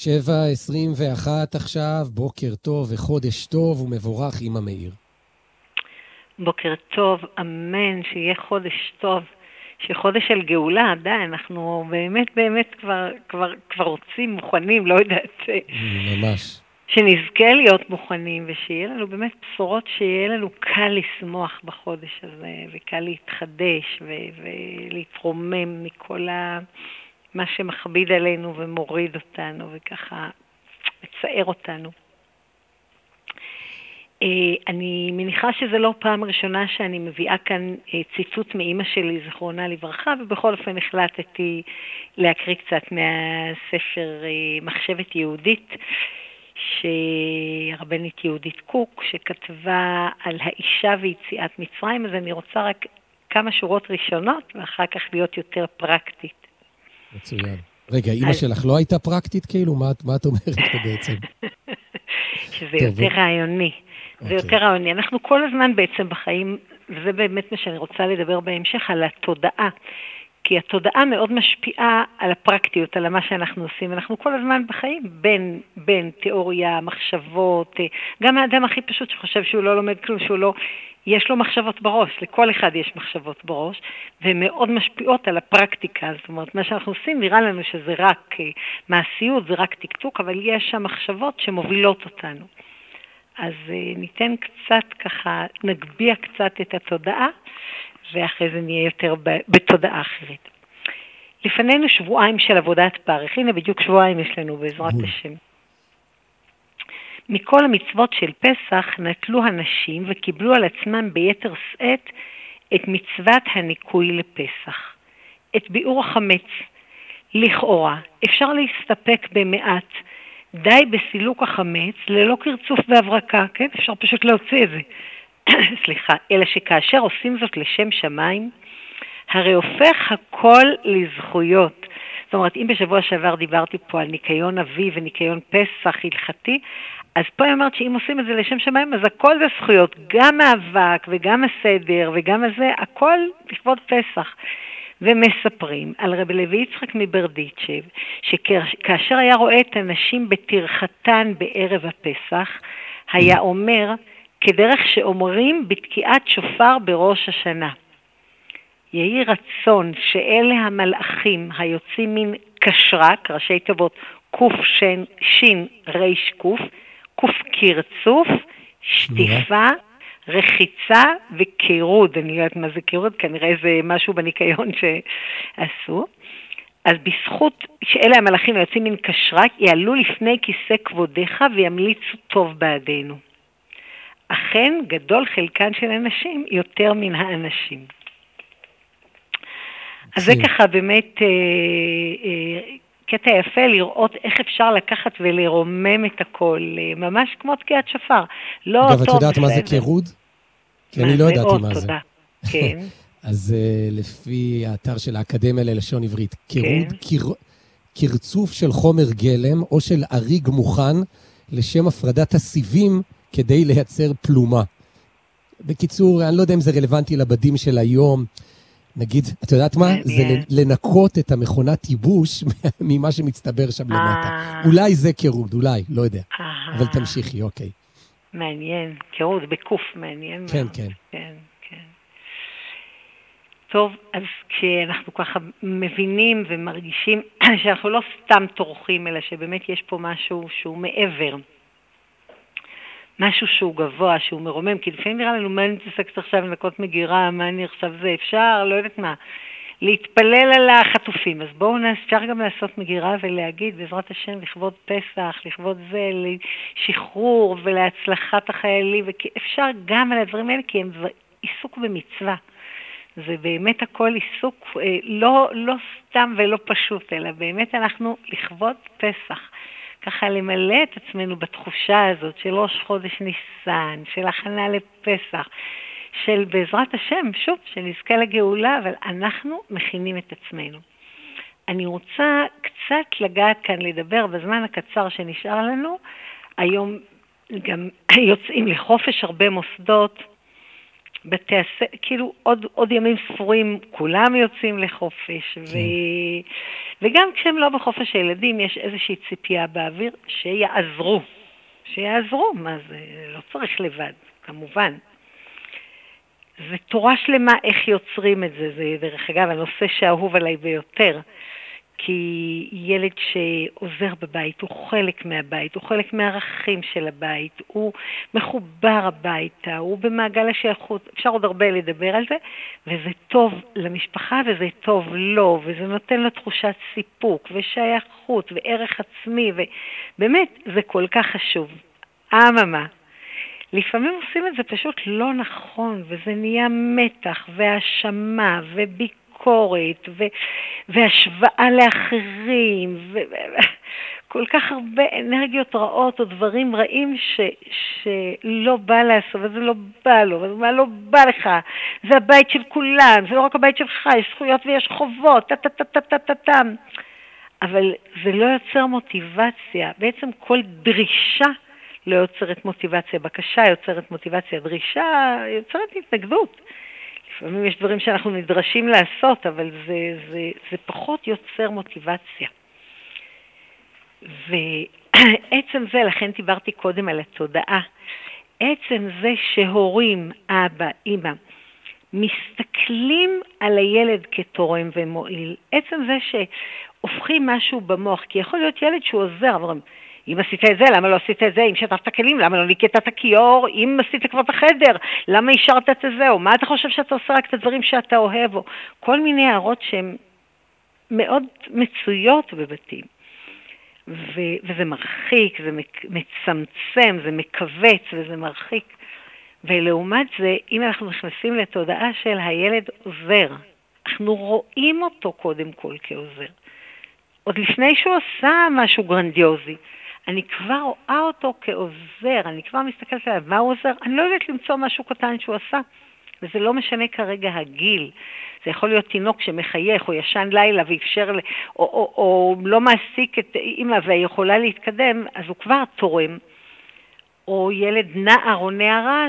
7:21 עכשיו, בוקר טוב וחודש טוב ומבורך עם המאיר. בוקר טוב, אמן, שיהיה חודש טוב, שחודש של גאולה, די, אנחנו באמת כבר רוצים, מוכנים, לא יודעת. ממש. שנזכה להיות מוכנים, ושיהיה לנו באמת בשורות, שיהיה לנו קל לשמוח בחודש הזה, וקל להתחדש, ולהתרומם מכל מה שמכביד עלינו ומוריד אותנו, וככה מצער אותנו. אני מניחה שזה לא פעם ראשונה שאני מביאה כאן ציטוט מאמא שלי, זכרונה לברכה, ובכל אופן החלטתי להקריא קצת מהספר מחשבת יהודית, שהרבנית יהודית קוק, שכתבה על האישה ויציאת מצרים, אז אני רוצה רק כמה שורות ראשונות, ואחר כך להיות יותר פרקטית. מצוין. רגע, אמא שלך לא הייתה פרקטית כאילו? מה את אומרת פה בעצם? שזה יותר רעיוני. זה יותר רעיוני. אנחנו כל הזמן בעצם בחיים, וזה באמת מה שאני רוצה לדבר בהמשך, על התודעה. כי התודעה מאוד משפיעה על הפרקטיות, על מה שאנחנו עושים. אנחנו כל הזמן בחיים בין תיאוריה, מחשבות, גם האדם הכי פשוט שחושב שהוא לא לומד כלום, יש לו מחשבות בראש, לכל אחד יש מחשבות בראש, והן מאוד משפיעות על הפרקטיקה. זאת אומרת, מה שאנחנו עושים נראה לנו שזה רק מעשיות, זה רק תקתוק, אבל יש שם מחשבות שמובילות אותנו. אז ניתן קצת ככה, נגביה קצת את התודעה, ואחרי זה נהיה יותר בתודעה אחרת. לפנינו שבועיים של עבודת פרך, הנה בדיוק שבועיים יש לנו בעזרת השם. מכל המצוות של פסח נטלו הנשים וקיבלו על עצמם ביתר שאת את מצוות הניקוי לפסח, את ביעור החמץ. לכאורה אפשר להסתפק במעט, די בסילוק החמץ ללא קרצוף והברקה, כן? אפשר פשוט להוציא את זה. סליחה, אלא שכאשר עושים זאת לשם שמיים, הרי הופך הכל לזכויות. זאת אומרת, אם בשבוע שעבר דיברתי פה על ניקיון אביב וניקיון פסח הלכתי, אז פה אני אומרת שאם עושים את זה לשם שמיים, אז הכל זה זכויות, גם מאבק וגם הסדר וגם הזה, הכל לכבוד פסח. ומספרים על רבי לוי יצחק מברדיצ'ב, שכאשר היה רואה את הנשים בתרחתן בערב הפסח, היה אומר, כדרך שאומרים בתקיעת שופר בראש השנה. יהי רצון שאלה המלאכים היוצאים מן קשרק, ראשי תיבות קוף שין ריש קוף, קוף קרצוף, שטיפה, רחיצה וקירוד. אני לא יודעת מה זה קירוד, כנראה זה משהו בניקיון שעשו. אז בזכות שאלה המלאכים היוצאים מן קשרק, יעלו לפני כיסא כבודך וימליצו טוב בעדינו. אכן גדול חלקן של אנשים יותר מן האנשים. אז זה ככה באמת קטע יפה לראות איך אפשר לקחת ולרומם את הכל, ממש כמו תקיעת שופר. אגב, את יודעת מה זה קירוד? כי אני לא ידעתי מה זה. תודה, כן. אז לפי האתר של האקדמיה ללשון עברית, קירוד, קרצוף של חומר גלם או של אריג מוכן לשם הפרדת הסיבים כדי לייצר פלומה. בקיצור, אני לא יודע אם זה רלוונטי לבדים של היום. נגיד, את יודעת מה? זה לנקות את המכונת ייבוש ממה שמצטבר שם למטה. אולי זה קירוד, אולי, לא יודע. אבל תמשיכי, אוקיי. מעניין, קירוד בקוף, מעניין. כן, כן. כן, כן. טוב, אז כשאנחנו ככה מבינים ומרגישים שאנחנו לא סתם טורחים, אלא שבאמת יש פה משהו שהוא מעבר. משהו שהוא גבוה, שהוא מרומם, כי לפעמים נראה לנו, מה אני מתעסקת עכשיו לנקות מגירה, מה אני עכשיו זה, אפשר, לא יודעת מה, להתפלל על החטופים. אז בואו אפשר גם לעשות מגירה ולהגיד, בעזרת השם, לכבוד פסח, לכבוד זה, לשחרור ולהצלחת החיילים, אפשר גם על הדברים האלה, כי הם עיסוק במצווה. זה באמת הכל עיסוק, לא סתם ולא פשוט, אלא באמת אנחנו לכבוד פסח. ככה למלא את עצמנו בתחושה הזאת של ראש חודש ניסן, של הכנה לפסח, של בעזרת השם, שוב, שנזכה לגאולה, אבל אנחנו מכינים את עצמנו. אני רוצה קצת לגעת כאן לדבר בזמן הקצר שנשאר לנו. היום גם יוצאים לחופש הרבה מוסדות, כאילו עוד ימים ספורים כולם יוצאים לחופש, וגם כשהם לא בחופש הילדים יש איזושהי ציפייה באוויר שיעזרו, מה זה, לא צריך לבד, כמובן. זה תורה שלמה איך יוצרים את זה, זה דרך אגב הנושא שאהוב עליי ביותר, כי ילד שעוזר בבית הוא חלק מהבית, הוא חלק מהערכים של הבית, הוא מחובר הביתה, הוא במעגל השייכות, אפשר עוד הרבה לדבר על זה, וזה טוב למשפחה וזה טוב לו, וזה נותן לו תחושת סיפוק ושייכות וערך עצמי, ובאמת זה כל כך חשוב. אממה, לפעמים עושים את זה פשוט לא נכון, וזה נהיה מתח והאשמה וביקורת והשוואה לאחרים, וכל כך הרבה אנרגיות רעות או דברים רעים שלא בא לעשות, וזה לא בא לו, וזה מה לא בא לך, זה הבית של כולם, זה לא רק הבית שלך, יש זכויות ויש חובות, אבל זה לא יוצר מוטיבציה, בעצם כל דרישה לא יוצרת מוטיבציה, בקשה יוצרת מוטיבציה, דרישה יוצרת התנגדות. לפעמים יש דברים שאנחנו נדרשים לעשות, אבל זה פחות יוצר מוטיבציה. ועצם זה, לכן דיברתי קודם על התודעה, עצם זה שהורים, אבא, אמא, מסתכלים על הילד כתורם ומועיל, עצם זה שהופכים משהו במוח, כי יכול להיות ילד שהוא עוזר, אבל אם עשית את זה, למה לא עשית את זה? אם שטפת כלים, למה לא ניקית את הכיור? אם עשית כבר את החדר, למה השארת את זה? או מה אתה חושב שאתה עושה רק את הדברים שאתה אוהב? או כל מיני הערות שהן מאוד מצויות בבתים. וזה מרחיק, זה מצמצם, זה מקווץ וזה מרחיק. ולעומת זה, אם אנחנו נכנסים לתודעה של הילד עוזר, אנחנו רואים אותו קודם כל כעוזר. עוד לפני שהוא עשה משהו גרנדיוזי, אני כבר רואה אותו כעוזר, אני כבר מסתכלת עליו, מה הוא עוזר? אני לא יודעת למצוא משהו קטן שהוא עשה, וזה לא משנה כרגע הגיל. זה יכול להיות תינוק שמחייך או ישן לילה ואפשר, או לא מעסיק את אמא ויכולה להתקדם, אז הוא כבר תורם. או ילד נער או נערה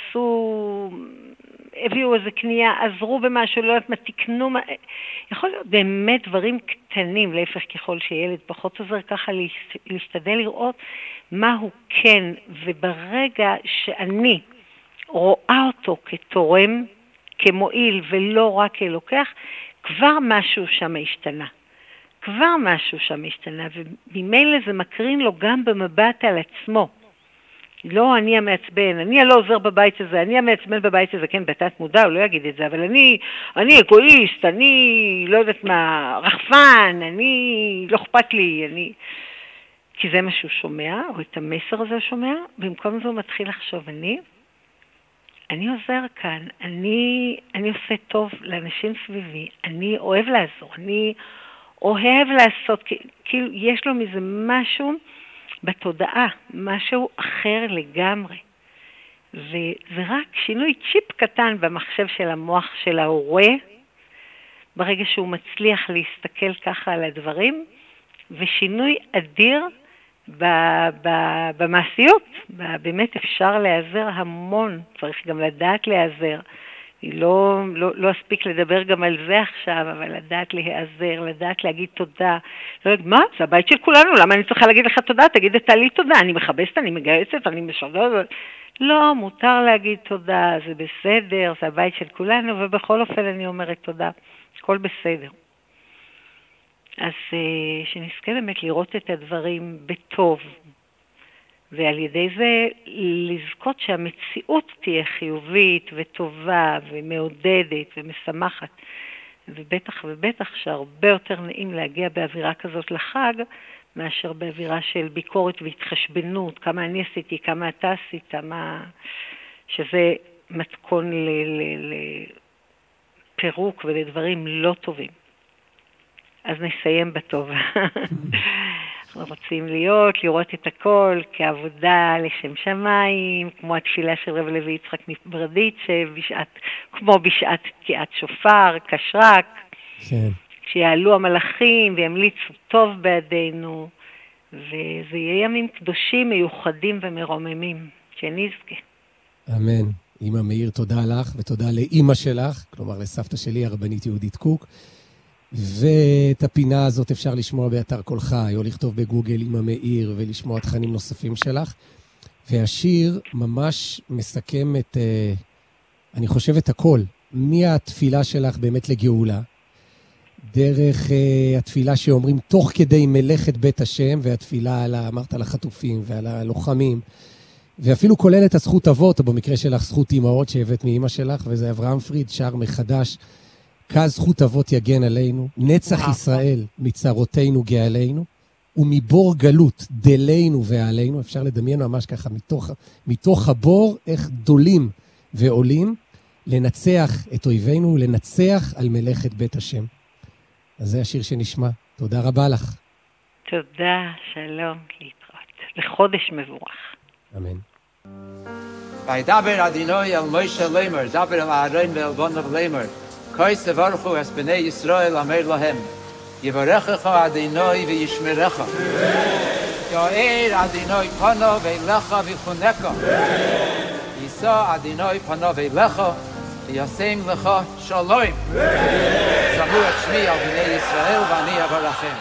הביאו איזה קנייה, עזרו במשהו, לא יודעת מה, תקנו, יכול להיות באמת דברים קטנים, להפך ככל שילד פחות עוזר, ככה להשתדל לראות מה הוא כן, וברגע שאני רואה אותו כתורם, כמועיל ולא רק כלוקח, כבר משהו שם השתנה, וממילא זה מקרין לו גם במבט על עצמו. לא אני המעצבן, אני לא עוזר בבית הזה, אני המעצבן בבית הזה, כן, בתת מודע, הוא לא יגיד את זה, אבל אני אגואיסט, אני לא יודעת מה, רחפן, אני לא אכפת לי, כי זה מה שהוא שומע, או את המסר הזה שומע, במקום זה הוא מתחיל לחשוב, אני עוזר כאן, אני עושה טוב לאנשים סביבי, אני אוהב לעזור, אני אוהב לעשות, כאילו יש לו מזה משהו, בתודעה, משהו אחר לגמרי. וזה רק שינוי צ'יפ קטן במחשב של המוח של ההורה, ברגע שהוא מצליח להסתכל ככה על הדברים, ושינוי אדיר במעשיות. באמת אפשר להיעזר המון, צריך גם לדעת להיעזר. לא אספיק לדבר גם על זה עכשיו, אבל לדעת להיעזר, לדעת להגיד תודה. לא יודעת, מה? זה הבית של כולנו, למה אני צריכה להגיד לך תודה? תגיד את לי תודה, אני מחבסת, אני מגייסת, אני משודרת. לא, מותר להגיד תודה, זה בסדר, זה הבית של כולנו, ובכל אופן אני אומרת תודה, הכל בסדר. אז שנזכה באמת לראות את הדברים בטוב, ועל ידי זה לזכות שהמציאות תהיה חיובית וטובה ומעודדת ומשמחת. ובטח שהרבה יותר נעים להגיע באווירה כזאת לחג, מאשר באווירה של ביקורת והתחשבנות, כמה אני עשיתי, כמה אתה עשית, שזה מתכון לפירוק ולדברים לא טובים. אז נסיים בטוב. אנחנו רוצים לראות את הכל כעבודה לשם שמיים, כמו התפילה של רב לוי יצחק מברדיץ' כמו בשעת תקיעת שופר, קשרק, כן. שיעלו המלאכים וימליצו טוב בעדינו, וזה יהיה ימים קדושים, מיוחדים ומרוממים, שנזכה. אמן. אמא מאיר, תודה לך, ותודה לאמא שלך, כלומר לסבתא שלי, הרבנית יהודית קוק. ואת הפינה הזאת אפשר לשמוע באתר כל חי, או לכתוב בגוגל אמא מאיר, ולשמוע תכנים נוספים שלך. והשיר ממש מסכם את, אני חושב, את הכל. מהתפילה שלך באמת לגאולה, דרך התפילה שאומרים תוך כדי מלאכת בית השם, והתפילה אמרת על החטופים ועל הלוחמים, ואפילו כולל את הזכות אבות, או במקרה שלך זכות אמהות שהבאת מאמא שלך, וזה אברהם פריד, שר מחדש, כזכות אבות יגן עלינו, נצח ישראל מצרותינו גאלינו, ומבור גלות דלינו ועלינו, אפשר לדמיין ממש ככה מתוך הבור, איך גדולים ועולים, לנצח את אויבינו, לנצח על מלאכת בית השם. אז זה השיר שנשמע. תודה רבה לך. תודה, שלום, להתראות. לחודש מבורך. אמן. וידבר אדוני אל משה לאמר, דבר אל אהרון ואל בניו לאמר, כה יברכו את בני ישראל, אמר להם, יברכך אדוני וישמרך. יאיר אדוני פניו אליך ויחונך. יישא אדוני פניו אליך וישם לך שלום. שמעו את שמי על בני ישראל ואני אברכם.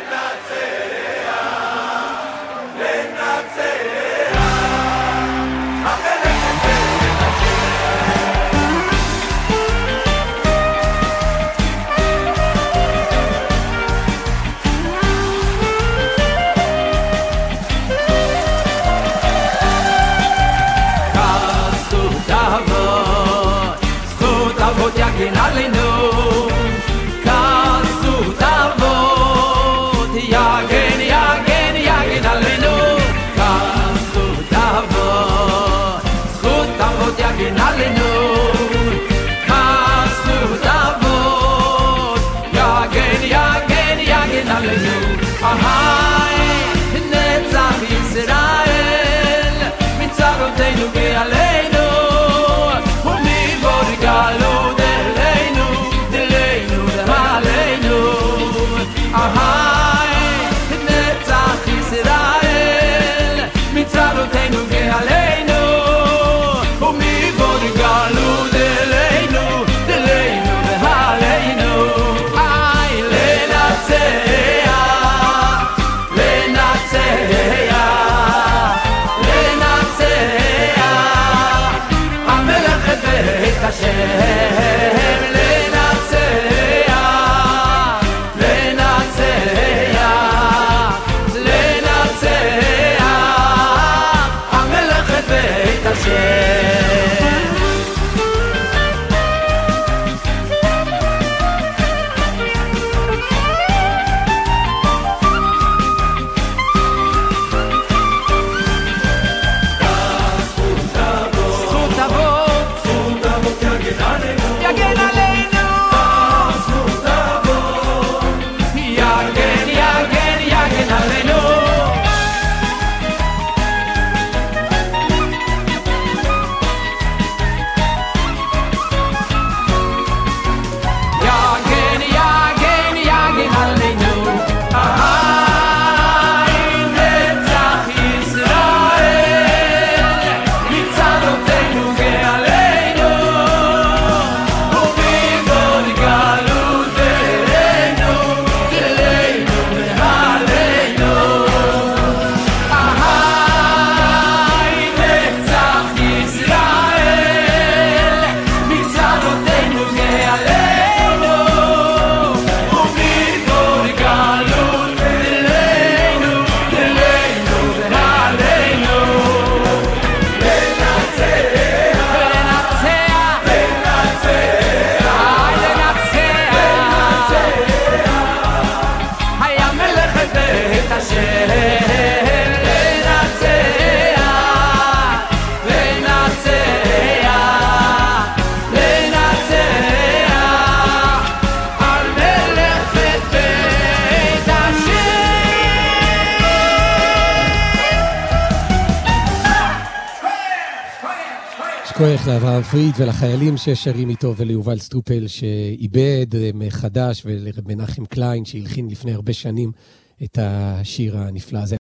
יגן עלינו, כזכות אבות, יגן, יגן, יגן עלינו, כזכות אבות, זכות אבות יגן עלינו, כזכות אבות, יגן, יגן, יגן עלינו, נצח ישראל, מצרותינו ועלינו, ומבור גלות נצח ישראל מצרותינו ועלינו ומבור גלות אלינו דלינו ועלינו לנצח לנצח לנצח המלאכת בית השם כוח לאברהם פריד ולחיילים ששרים איתו וליובל סטרופל שאיבד מחדש ולרב מנחם קליין שהלחין לפני הרבה שנים את השיר הנפלא הזה.